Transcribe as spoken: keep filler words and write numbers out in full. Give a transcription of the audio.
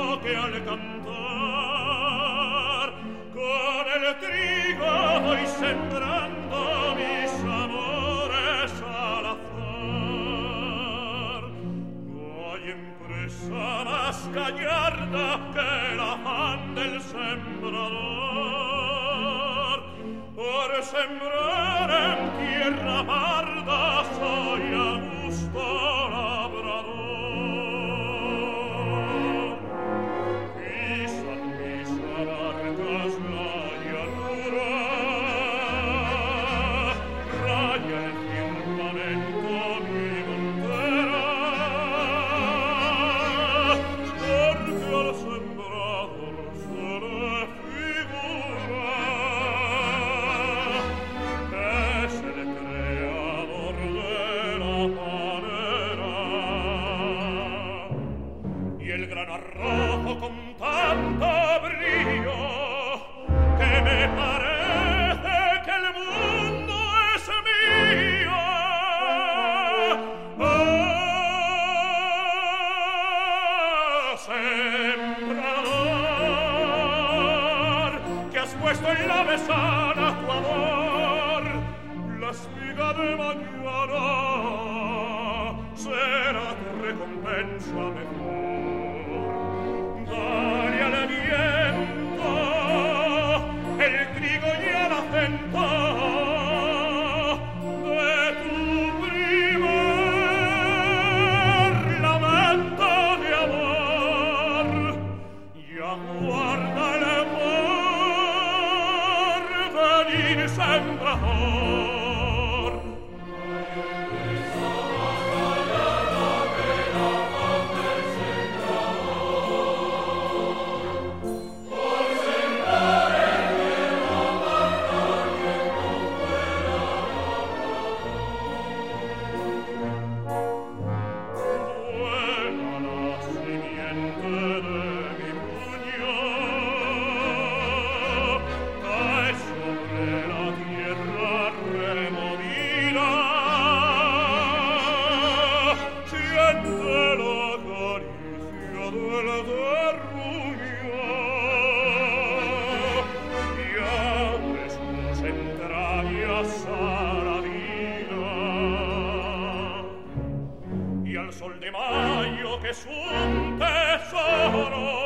que al cantar con el trigo voy sembrando mis amores al azar. No hay empresa más gallarda que el afán del sembrador. Por sembrar en tierra parda soy a gusto labrador. Pisan mis abarcas la llanura, raya el firmamento mi montera, porque al sembrador se le figura es el creador de la manera. Y el gran arrojo con tanto brillo que me parece que el mundo es mío. ¡Ah, sembrador, que has puesto en la mesana tu amor! La espiga de mañana será tu recompensa mejor. Dale al viento el trigo y el acento de tu primer lamento de amor, y aguarda el porvenir sembrador. Vuela la simiente de mi puño, cae sobre la tierra removida, siente la caricia del terruño y abre sus entrañas a la vida. Y al sol de mayo que es un tesoro